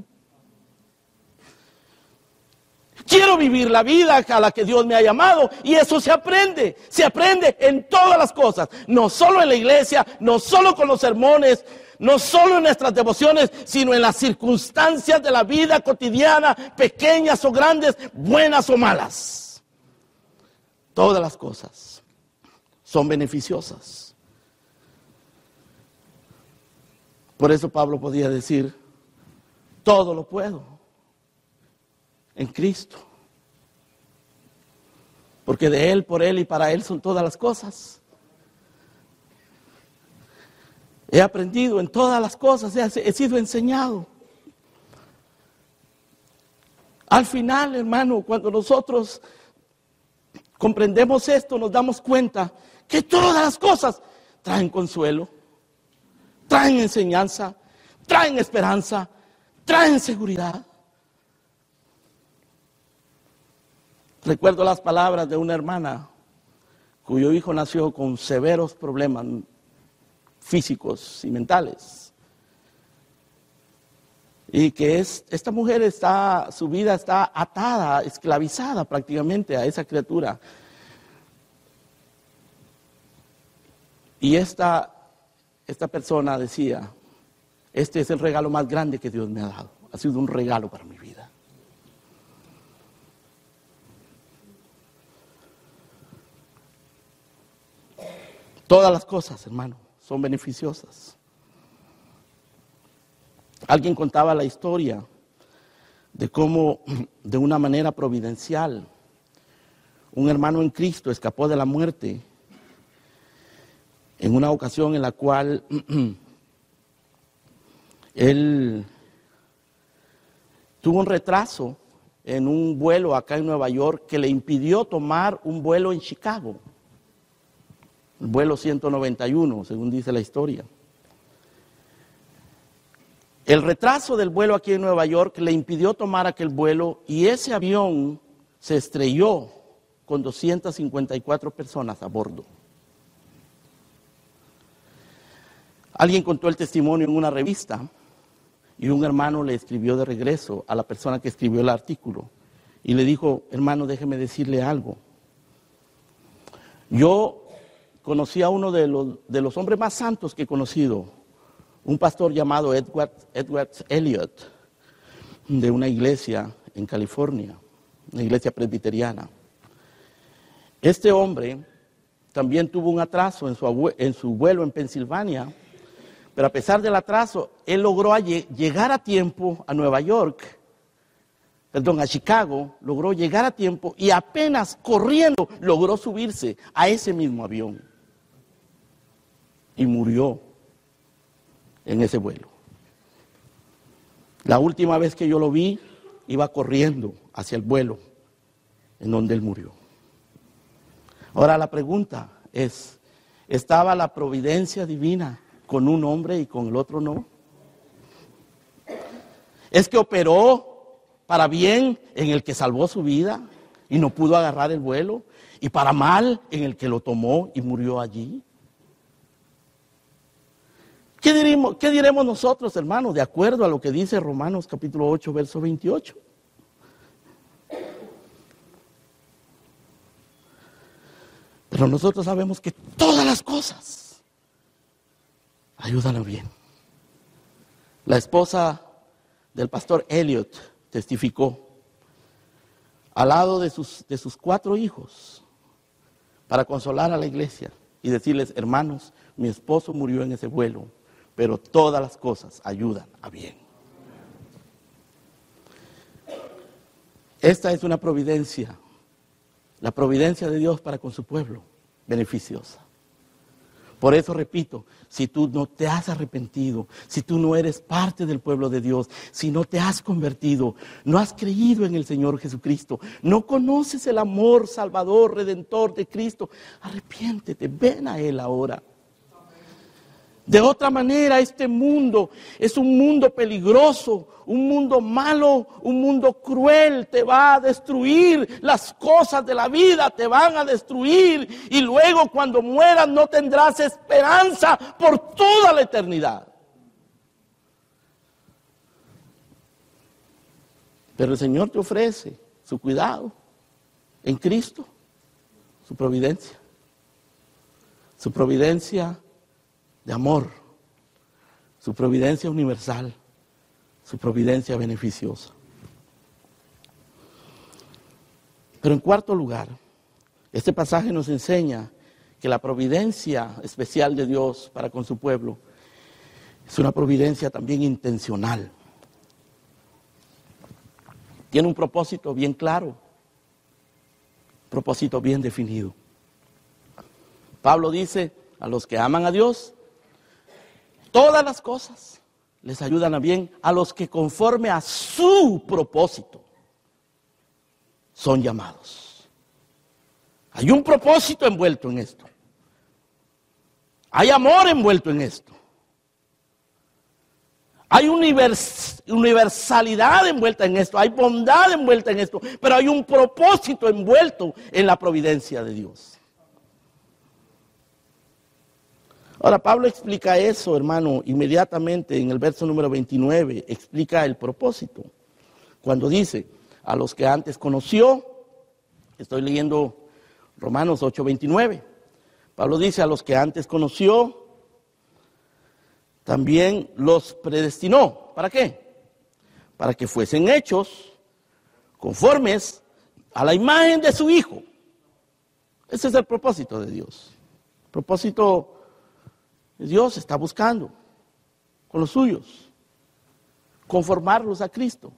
Quiero vivir la vida a la que Dios me ha llamado y eso se aprende, se aprende en todas las cosas, no solo en la iglesia, no solo con los sermones, no solo en nuestras devociones, sino en las circunstancias de la vida cotidiana, pequeñas o grandes, buenas o malas. Todas las cosas son beneficiosas. Por eso Pablo podía decir, todo lo puedo en Cristo, porque de Él, por Él y para Él son todas las cosas. He aprendido en todas las cosas, he sido enseñado. Al final, hermano, cuando nosotros comprendemos esto, nos damos cuenta que todas las cosas traen consuelo, traen enseñanza, traen esperanza, traen seguridad. Recuerdo las palabras de una hermana cuyo hijo nació con severos problemas físicos y mentales. Y que es, esta mujer está, su vida está atada, esclavizada prácticamente a esa criatura. Y esta, esta persona decía, este es el regalo más grande que Dios me ha dado. Ha sido un regalo para mi vida. Todas las cosas, hermano, son beneficiosas. Alguien contaba la historia de cómo, de una manera providencial, un hermano en Cristo escapó de la muerte en una ocasión en la cual él tuvo un retraso en un vuelo acá en Nueva York que le impidió tomar un vuelo en Chicago. El vuelo ciento noventa y uno, según dice la historia. El retraso del vuelo aquí en Nueva York le impidió tomar aquel vuelo y ese avión se estrelló con doscientas cincuenta y cuatro personas a bordo. Alguien contó el testimonio en una revista y un hermano le escribió de regreso a la persona que escribió el artículo y le dijo: hermano, déjeme decirle algo. Yo conocí a uno de los, de los hombres más santos que he conocido, un pastor llamado Edward, Edward Elliot, de una iglesia en California, una iglesia presbiteriana. Este hombre también tuvo un atraso en su, en su vuelo en Pensilvania, pero a pesar del atraso, él logró llegar a tiempo a Nueva York, perdón, a Chicago, logró llegar a tiempo y apenas corriendo logró subirse a ese mismo avión. Y murió en ese vuelo. La última vez que yo lo vi, iba corriendo hacia el vuelo en donde él murió. Ahora la pregunta es, ¿estaba la providencia divina con un hombre y con el otro no? ¿Es que operó para bien en el que salvó su vida y no pudo agarrar el vuelo? ¿Y para mal en el que lo tomó y murió allí? ¿Qué diremos, qué diremos nosotros, hermanos, de acuerdo a lo que dice Romanos capítulo ocho, verso veintiocho? Pero nosotros sabemos que todas las cosas ayudan a bien. La esposa del pastor Elliot testificó al lado de sus, de sus cuatro hijos para consolar a la iglesia y decirles: hermanos, mi esposo murió en ese vuelo, pero todas las cosas ayudan a bien. Esta es una providencia, la providencia de Dios para con su pueblo, beneficiosa. Por eso repito, si tú no te has arrepentido, si tú no eres parte del pueblo de Dios, si no te has convertido, no has creído en el Señor Jesucristo, no conoces el amor salvador, redentor de Cristo, arrepiéntete, ven a Él ahora. De otra manera, este mundo es un mundo peligroso, un mundo malo, un mundo cruel. Te va a destruir, las cosas de la vida te van a destruir. Y luego cuando mueras no tendrás esperanza por toda la eternidad. Pero el Señor te ofrece su cuidado en Cristo, su providencia. Su providencia de amor, su providencia universal, su providencia beneficiosa. Pero en cuarto lugar, este pasaje nos enseña que la providencia especial de Dios para con su pueblo es una providencia también intencional. Tiene un propósito bien claro, un propósito bien definido. Pablo dice: a los que aman a Dios, todas las cosas les ayudan a bien, a los que conforme a su propósito son llamados. Hay un propósito envuelto en esto. Hay amor envuelto en esto. Hay univers, universalidad envuelta en esto. Hay bondad envuelta en esto. Pero hay un propósito envuelto en la providencia de Dios. Ahora, Pablo explica eso, hermano, inmediatamente en el verso número veintinueve, explica el propósito. Cuando dice: a los que antes conoció, estoy leyendo Romanos ocho, veintinueve. Pablo dice: a los que antes conoció, también los predestinó. ¿Para qué? Para que fuesen hechos conformes a la imagen de su Hijo. Ese es el propósito de Dios. El propósito Dios está buscando con los suyos conformarlos a Cristo.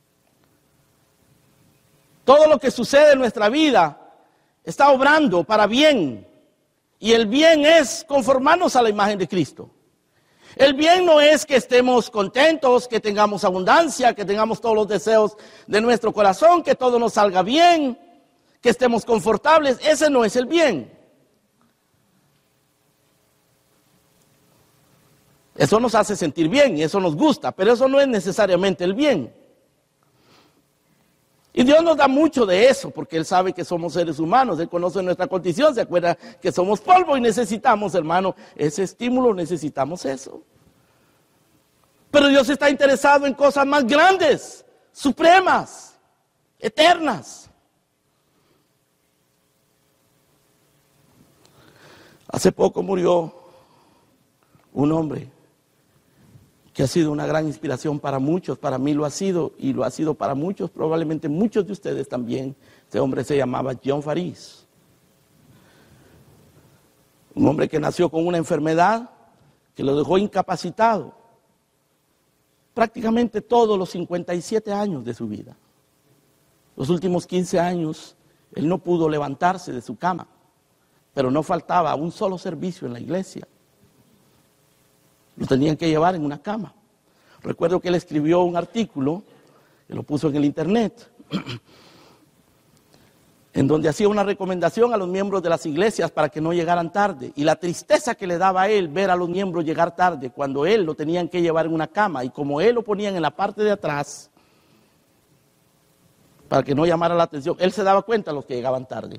Todo lo que sucede en nuestra vida está obrando para bien, y el bien es conformarnos a la imagen de Cristo. El bien no es que estemos contentos, que tengamos abundancia, que tengamos todos los deseos de nuestro corazón, que todo nos salga bien, que estemos confortables. Ese no es el bien. Eso nos hace sentir bien y eso nos gusta, pero eso no es necesariamente el bien. Y Dios nos da mucho de eso, porque Él sabe que somos seres humanos, Él conoce nuestra condición, se acuerda que somos polvo y necesitamos, hermano, ese estímulo, necesitamos eso. Pero Dios está interesado en cosas más grandes, supremas, eternas. Hace poco murió un hombre que ha sido una gran inspiración para muchos, para mí lo ha sido y lo ha sido para muchos, probablemente muchos de ustedes también. Este hombre se llamaba John Faris. Un hombre que nació con una enfermedad que lo dejó incapacitado prácticamente todos los cincuenta y siete años de su vida. Los últimos quince años él no pudo levantarse de su cama, pero no faltaba un solo servicio en la iglesia. Lo tenían que llevar en una cama. Recuerdo que él escribió un artículo, que lo puso en el internet, en donde hacía una recomendación a los miembros de las iglesias para que no llegaran tarde. Y la tristeza que le daba a él ver a los miembros llegar tarde, cuando él lo tenían que llevar en una cama, y como él lo ponían en la parte de atrás, para que no llamara la atención, él se daba cuenta de los que llegaban tarde.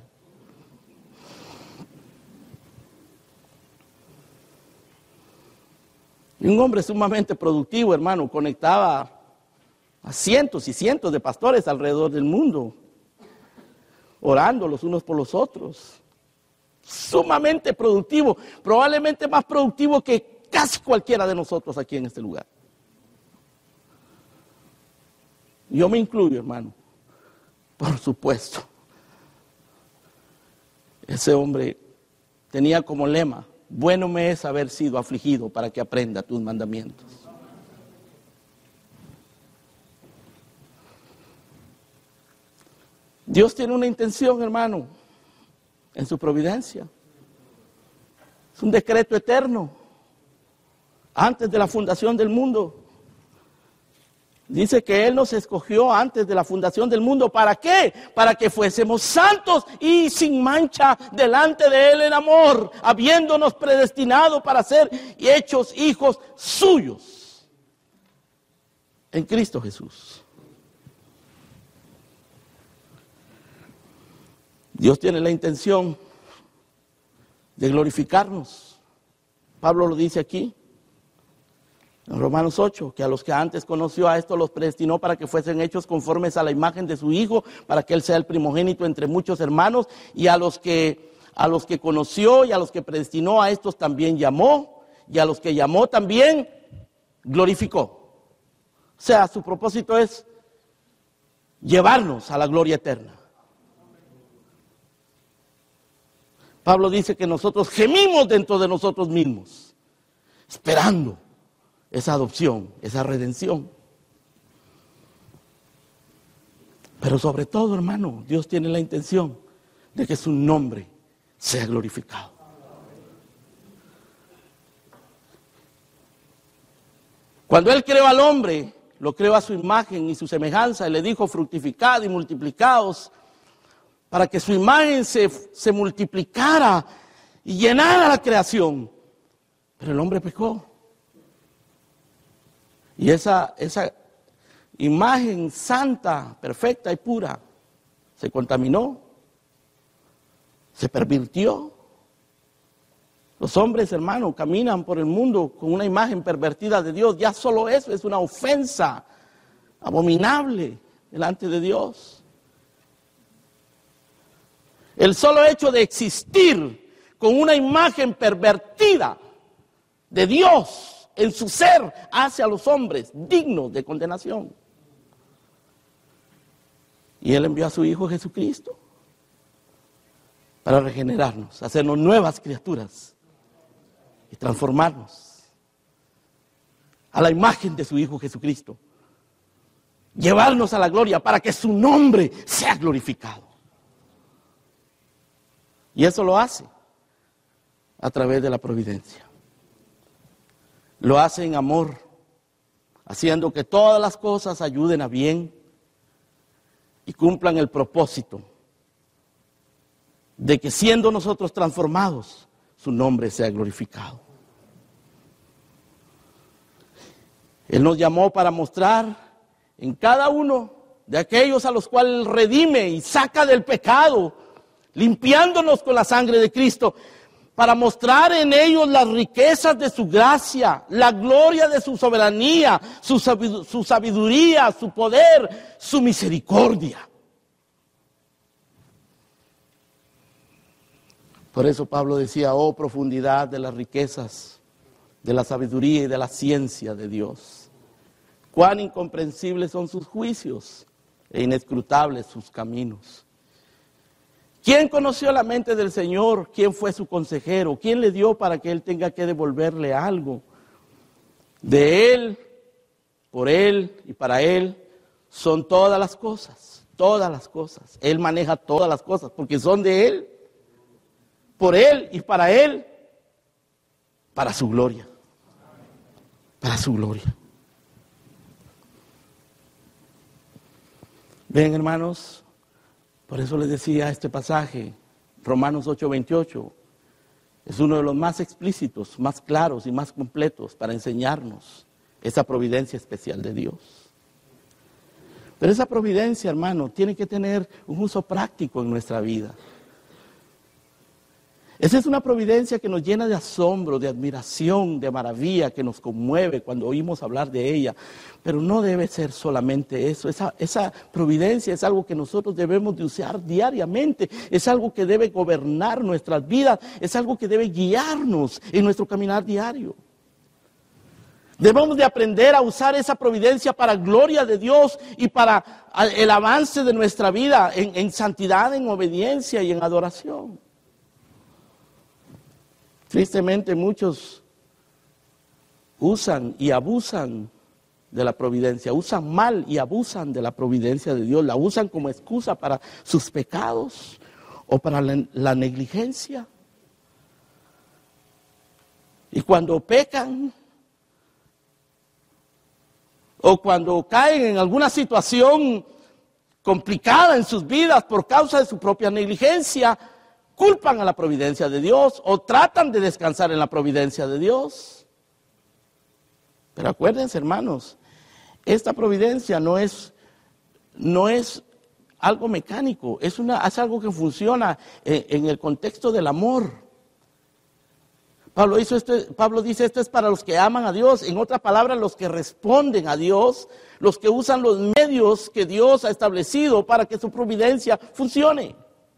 Y un hombre sumamente productivo, hermano, conectaba a cientos y cientos de pastores alrededor del mundo, orando los unos por los otros. Sumamente productivo, probablemente más productivo que casi cualquiera de nosotros aquí en este lugar. Yo me incluyo, hermano, por supuesto. Ese hombre tenía como lema: bueno me es haber sido afligido para que aprenda tus mandamientos. Dios tiene una intención, hermano, en su providencia. Es un decreto eterno. Antes de la fundación del mundo. Dice que Él nos escogió antes de la fundación del mundo. ¿Para qué? Para que fuésemos santos y sin mancha delante de Él en amor, habiéndonos predestinado para ser hechos hijos suyos en Cristo Jesús. Dios tiene la intención de glorificarnos. Pablo lo dice aquí. En Romanos ocho, que a los que antes conoció a estos los predestinó para que fuesen hechos conformes a la imagen de su Hijo, para que Él sea el primogénito entre muchos hermanos, y a los que, a los que conoció y a los que predestinó a estos también llamó, y a los que llamó también glorificó. O sea, su propósito es llevarnos a la gloria eterna. Pablo dice que nosotros gemimos dentro de nosotros mismos, esperando esa adopción, esa redención. Pero sobre todo, hermano, Dios tiene la intención de que su nombre sea glorificado. Cuando Él creó al hombre, lo creó a su imagen y su semejanza, y le dijo: fructificad y multiplicaos, para que su imagen se, se multiplicara y llenara la creación. Pero el hombre pecó. Y esa, esa imagen santa, perfecta y pura se contaminó, se pervirtió. Los hombres, hermanos, caminan por el mundo con una imagen pervertida de Dios. Ya solo eso es una ofensa abominable delante de Dios. El solo hecho de existir con una imagen pervertida de Dios en su ser hace a los hombres dignos de condenación. Y Él envió a su Hijo Jesucristo para regenerarnos, hacernos nuevas criaturas y transformarnos a la imagen de su Hijo Jesucristo. Llevarnos a la gloria para que su nombre sea glorificado. Y eso lo hace a través de la providencia. Lo hace en amor, haciendo que todas las cosas ayuden a bien y cumplan el propósito de que, siendo nosotros transformados, su nombre sea glorificado. Él nos llamó para mostrar en cada uno de aquellos a los cuales redime y saca del pecado, limpiándonos con la sangre de Cristo, para mostrar en ellos las riquezas de su gracia, la gloria de su soberanía, su sabiduría, su poder, su misericordia. Por eso Pablo decía, oh profundidad de las riquezas, de la sabiduría y de la ciencia de Dios. Cuán incomprensibles son sus juicios e inescrutables sus caminos. ¿Quién conoció la mente del Señor? ¿Quién fue su consejero? ¿Quién le dio para que Él tenga que devolverle algo? De Él, por Él y para Él son todas las cosas, todas las cosas. Él maneja todas las cosas porque son de Él, por Él y para Él, para su gloria, para su gloria. Ven, hermanos, por eso les decía este pasaje, Romanos ocho veintiocho, es uno de los más explícitos, más claros y más completos para enseñarnos esa providencia especial de Dios. Pero esa providencia, hermano, tiene que tener un uso práctico en nuestra vida. Esa es una providencia que nos llena de asombro, de admiración, de maravilla, que nos conmueve cuando oímos hablar de ella. Pero no debe ser solamente eso. Esa, esa providencia es algo que nosotros debemos de usar diariamente. Es algo que debe gobernar nuestras vidas. Es algo que debe guiarnos en nuestro caminar diario. Debemos de aprender a usar esa providencia para gloria de Dios y para el avance de nuestra vida en, en santidad, en obediencia y en adoración. Tristemente muchos usan y abusan de la providencia, usan mal y abusan de la providencia de Dios, la usan como excusa para sus pecados o para la, la negligencia. Y cuando pecan o cuando caen en alguna situación complicada en sus vidas por causa de su propia negligencia, culpan a la providencia de Dios o tratan de descansar en la providencia de Dios. Pero acuérdense, hermanos, esta providencia no es, no es algo mecánico, es, una, es algo que funciona en, en el contexto del amor. Pablo, hizo esto, Pablo dice, esto es para los que aman a Dios, en otras palabras, los que responden a Dios, los que usan los medios que Dios ha establecido para que su providencia funcione.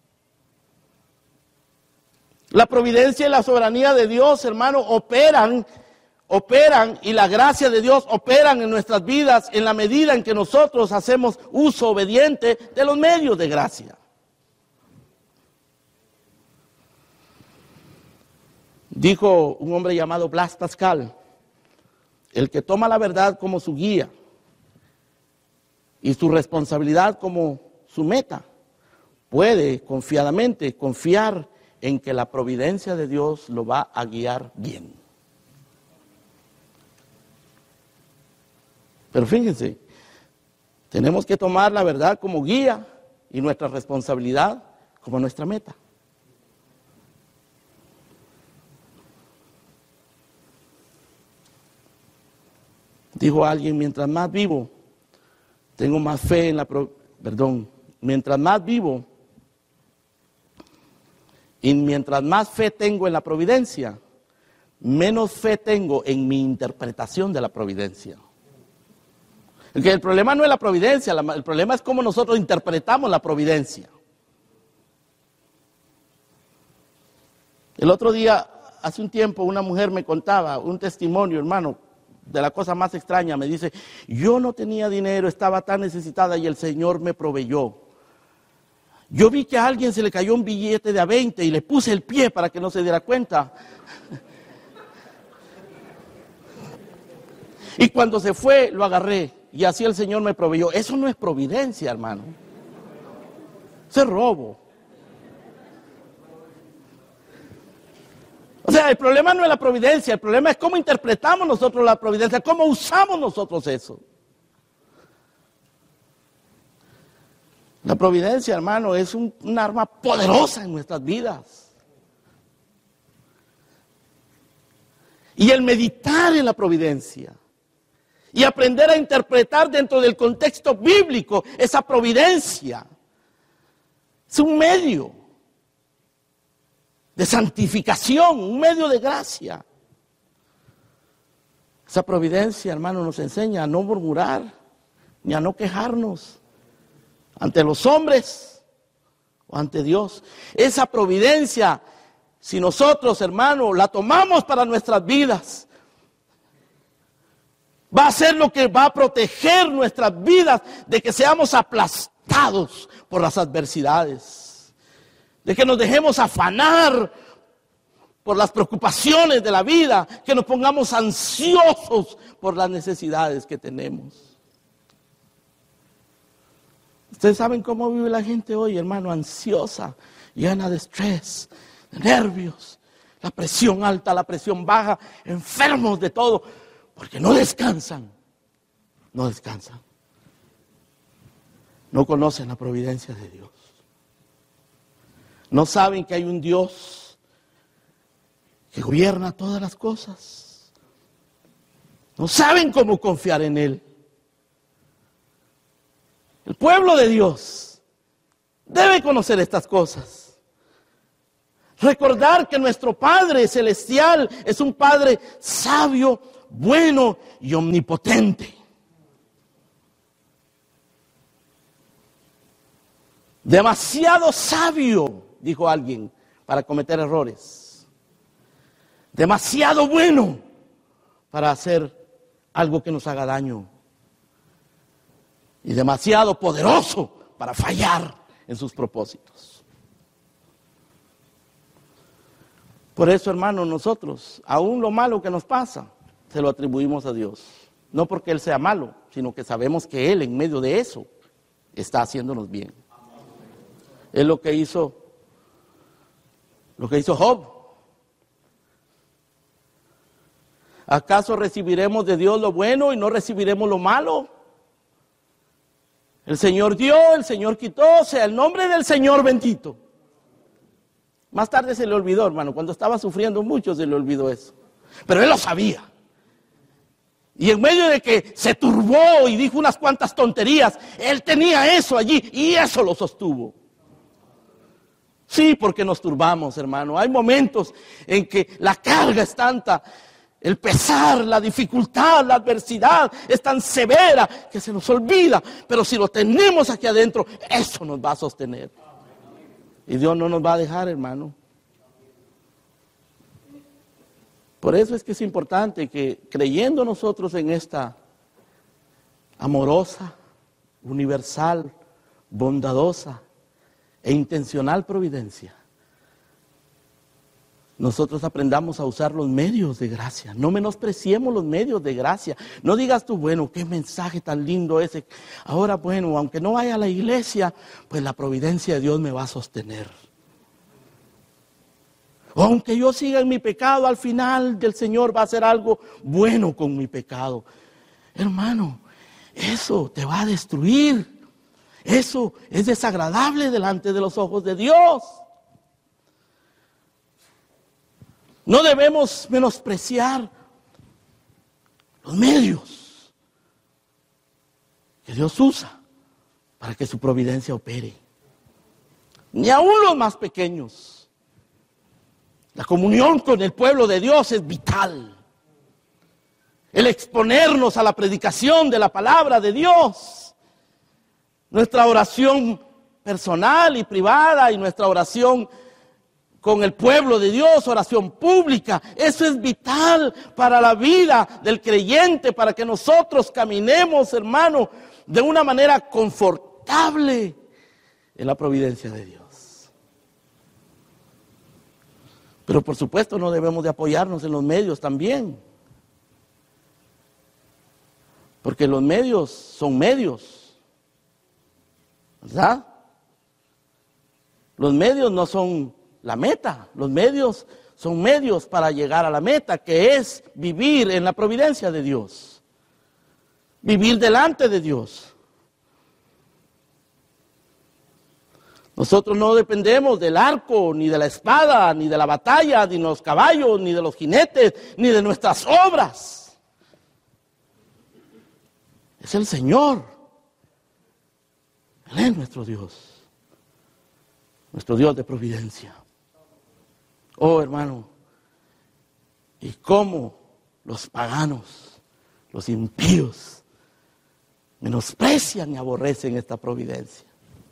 La providencia y la soberanía de Dios, hermano, operan, operan y la gracia de Dios operan en nuestras vidas en la medida en que nosotros hacemos uso obediente de los medios de gracia. Dijo un hombre llamado Blaise Pascal, el que toma la verdad como su guía y su responsabilidad como su meta, puede confiadamente confiar en que la providencia de Dios lo va a guiar bien. Pero fíjense, tenemos que tomar la verdad como guía y nuestra responsabilidad como nuestra meta. Dijo alguien, mientras más vivo, tengo más fe en la... Pro... Perdón, mientras más vivo, y mientras más fe tengo en la providencia, menos fe tengo en mi interpretación de la providencia. Porque el problema no es la providencia, el problema es cómo nosotros interpretamos la providencia. El otro día, hace un tiempo, una mujer me contaba un testimonio, hermano, de la cosa más extraña. Me dice, yo no tenía dinero, estaba tan necesitada y el Señor me proveyó. Yo vi que a alguien se le cayó un billete de a veinte y le puse el pie para que no se diera cuenta. Y cuando se fue, lo agarré y así el Señor me proveyó. Eso no es providencia, hermano. Eso es robo. O sea, el problema no es la providencia, el problema es cómo interpretamos nosotros la providencia, cómo usamos nosotros eso. La providencia, hermano, es un, un arma poderosa en nuestras vidas. Y el meditar en la providencia y aprender a interpretar dentro del contexto bíblico esa providencia. Es un medio de santificación, un medio de gracia. Esa providencia, hermano, nos enseña a no murmurar ni a no quejarnos ante los hombres o ante Dios. Esa providencia, si nosotros, hermano, la tomamos para nuestras vidas, va a ser lo que va a proteger nuestras vidas de que seamos aplastados por las adversidades, de que nos dejemos afanar por las preocupaciones de la vida, que nos pongamos ansiosos por las necesidades que tenemos. Ustedes saben cómo vive la gente hoy, hermano, ansiosa, llena de estrés, de nervios, la presión alta, la presión baja, enfermos de todo, porque no descansan, no descansan. No conocen la providencia de Dios. No saben que hay un Dios que gobierna todas las cosas. No saben cómo confiar en Él. El pueblo de Dios debe conocer estas cosas. Recordar que nuestro Padre Celestial es un Padre sabio, bueno y omnipotente. Demasiado sabio, dijo alguien, para cometer errores. Demasiado bueno para hacer algo que nos haga daño. Y demasiado poderoso para fallar en sus propósitos. Por eso, hermanos, nosotros, aún lo malo que nos pasa, se lo atribuimos a Dios. No porque Él sea malo, sino que sabemos que Él, en medio de eso, está haciéndonos bien. Es lo que hizo, lo que hizo Job. ¿Acaso recibiremos de Dios lo bueno y no recibiremos lo malo? El Señor dio, el Señor quitó, sea el nombre del Señor bendito. Más tarde se le olvidó, hermano, cuando estaba sufriendo mucho se le olvidó eso. Pero Él lo sabía. Y en medio de que se turbó y dijo unas cuantas tonterías, Él tenía eso allí y eso lo sostuvo. Sí, porque nos turbamos, hermano. Hay momentos en que la carga es tanta, el pesar, la dificultad, la adversidad es tan severa que se nos olvida. Pero si lo tenemos aquí adentro, eso nos va a sostener. Y Dios no nos va a dejar, hermano. Por eso es que es importante que, creyendo nosotros en esta amorosa, universal, bondadosa e intencional providencia, nosotros aprendamos a usar los medios de gracia. No menospreciemos los medios de gracia. No digas tú, bueno, qué mensaje tan lindo ese. Ahora, bueno, aunque no vaya a la iglesia, pues la providencia de Dios me va a sostener. O aunque yo siga en mi pecado, al final del Señor va a hacer algo bueno con mi pecado. Hermano, eso te va a destruir. Eso es desagradable delante de los ojos de Dios. No debemos menospreciar los medios que Dios usa para que su providencia opere. Ni aun los más pequeños. La comunión con el pueblo de Dios es vital. El exponernos a la predicación de la palabra de Dios. Nuestra oración personal y privada y nuestra oración con el pueblo de Dios, oración pública. Eso es vital para la vida del creyente, para que nosotros caminemos, hermano, de una manera confortable en la providencia de Dios. Pero por supuesto no debemos de apoyarnos en los medios también. Porque los medios son medios, ¿verdad? Los medios no son la meta. Los medios son medios para llegar a la meta, que es vivir en la providencia de Dios. Vivir delante de Dios. Nosotros no dependemos del arco, ni de la espada, ni de la batalla, ni de los caballos, ni de los jinetes, ni de nuestras obras. Es el Señor. Él es nuestro Dios. Nuestro Dios de providencia. Oh, hermano, y cómo los paganos, los impíos, menosprecian y aborrecen esta providencia.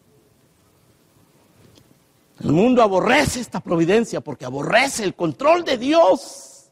El mundo aborrece esta providencia porque aborrece el control de Dios.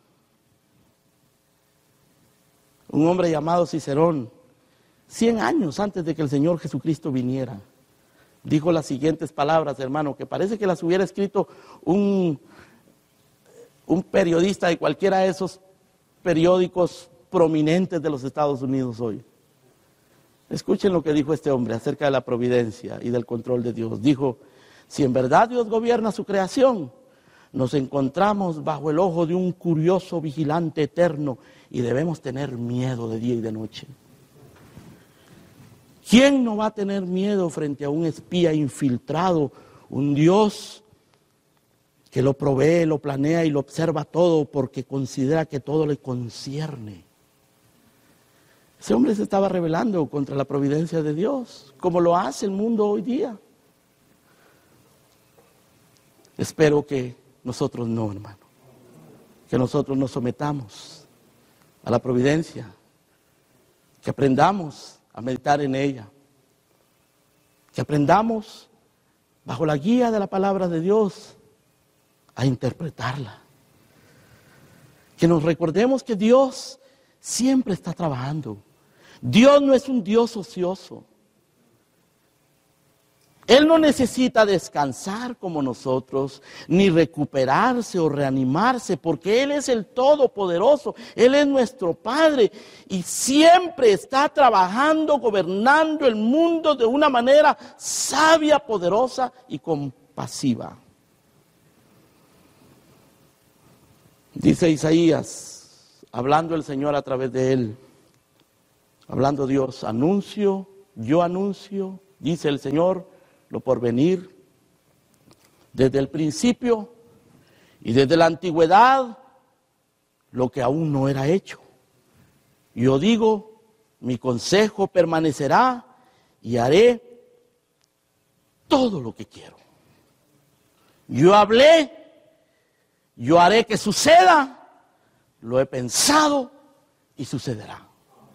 Un hombre llamado Cicerón, cien años antes de que el Señor Jesucristo viniera, dijo las siguientes palabras, hermano, que parece que las hubiera escrito un, un periodista de cualquiera de esos periódicos prominentes de los Estados Unidos hoy. Escuchen lo que dijo este hombre acerca de la providencia y del control de Dios. Dijo: si en verdad Dios gobierna su creación, nos encontramos bajo el ojo de un curioso vigilante eterno y debemos tener miedo de día y de noche. ¿Quién no va a tener miedo frente a un espía infiltrado, un Dios que lo provee, lo planea y lo observa todo porque considera que todo le concierne? Ese hombre se estaba rebelando contra la providencia de Dios, como lo hace el mundo hoy día. Espero que nosotros no, hermano, que nosotros nos sometamos a la providencia, que aprendamos a meditar en ella, que aprendamos bajo la guía de la palabra de Dios a interpretarla, que nos recordemos que Dios siempre está trabajando. Dios no es un Dios ocioso. Él no necesita descansar como nosotros, ni recuperarse o reanimarse, porque Él es el Todopoderoso, Él es nuestro Padre y siempre está trabajando, gobernando el mundo de una manera sabia, poderosa y compasiva. Dice Isaías, hablando el Señor a través de él, hablando Dios, anuncio, yo anuncio, dice el Señor, lo por venir, desde el principio y desde la antigüedad, lo que aún no era hecho. Yo digo, mi consejo permanecerá y haré todo lo que quiero. Yo hablé, yo haré que suceda, lo he pensado y sucederá.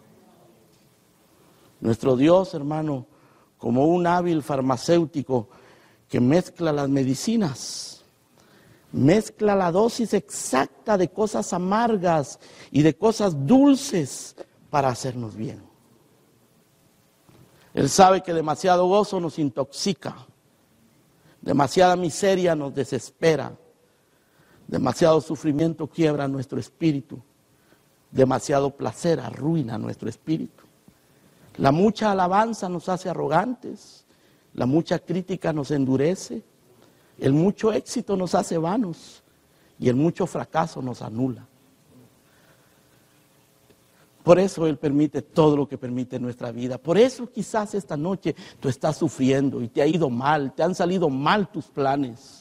Nuestro Dios, hermano, como un hábil farmacéutico que mezcla las medicinas, mezcla la dosis exacta de cosas amargas y de cosas dulces para hacernos bien. Él sabe que demasiado gozo nos intoxica, demasiada miseria nos desespera, demasiado sufrimiento quiebra nuestro espíritu, demasiado placer arruina nuestro espíritu. La mucha alabanza nos hace arrogantes, la mucha crítica nos endurece, el mucho éxito nos hace vanos y el mucho fracaso nos anula. Por eso Él permite todo lo que permite en nuestra vida. Por eso quizás esta noche tú estás sufriendo y te ha ido mal, te han salido mal tus planes.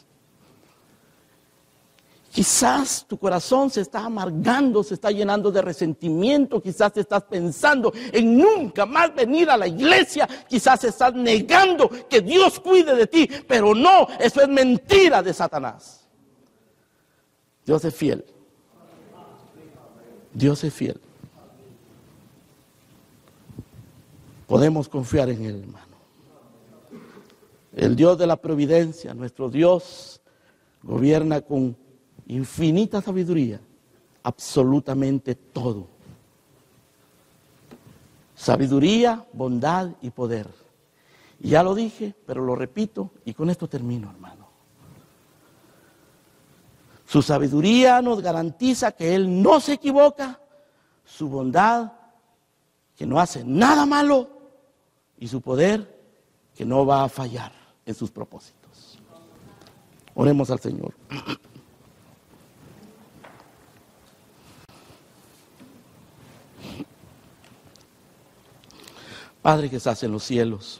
Quizás tu corazón se está amargando, se está llenando de resentimiento, quizás te estás pensando en nunca más venir a la iglesia, quizás estás negando que Dios cuide de ti, pero no, eso es mentira de Satanás. Dios es fiel. Dios es fiel. Podemos confiar en Él, hermano. El Dios de la providencia, nuestro Dios, gobierna con infinita sabiduría, absolutamente todo. Sabiduría, bondad y poder. Y ya lo dije, pero lo repito y con esto termino, hermano. Su sabiduría nos garantiza que Él no se equivoca, su bondad, que no hace nada malo, y su poder, que no va a fallar en sus propósitos. Oremos al Señor. Padre que estás en los cielos,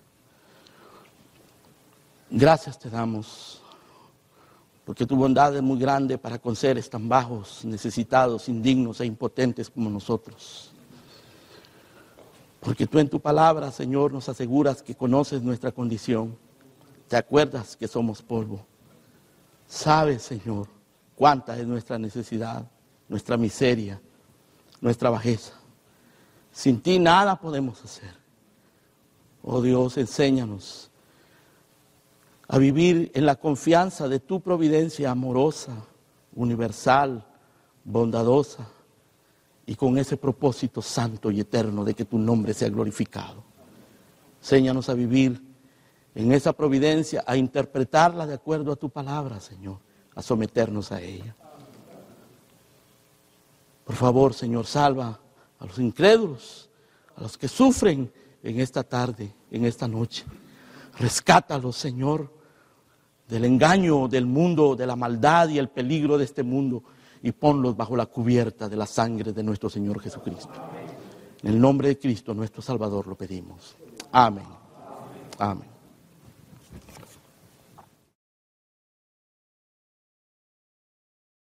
gracias te damos, porque tu bondad es muy grande para con seres tan bajos, necesitados, indignos e impotentes como nosotros. Porque tú en tu palabra, Señor, nos aseguras que conoces nuestra condición. Te acuerdas que somos polvo. Sabes, Señor, cuánta es nuestra necesidad, nuestra miseria, nuestra bajeza. Sin ti nada podemos hacer. Oh Dios, enséñanos a vivir en la confianza de tu providencia amorosa, universal, bondadosa, y con ese propósito santo y eterno de que tu nombre sea glorificado. Enséñanos a vivir en esa providencia, a interpretarla de acuerdo a tu palabra, Señor, a someternos a ella. Por favor, Señor, salva a los incrédulos, a los que sufren en esta tarde, en esta noche. Rescátalos, Señor, del engaño del mundo, de la maldad y el peligro de este mundo, y ponlos bajo la cubierta de la sangre de nuestro Señor Jesucristo. En el nombre de Cristo, nuestro Salvador, lo pedimos. Amén. Amén.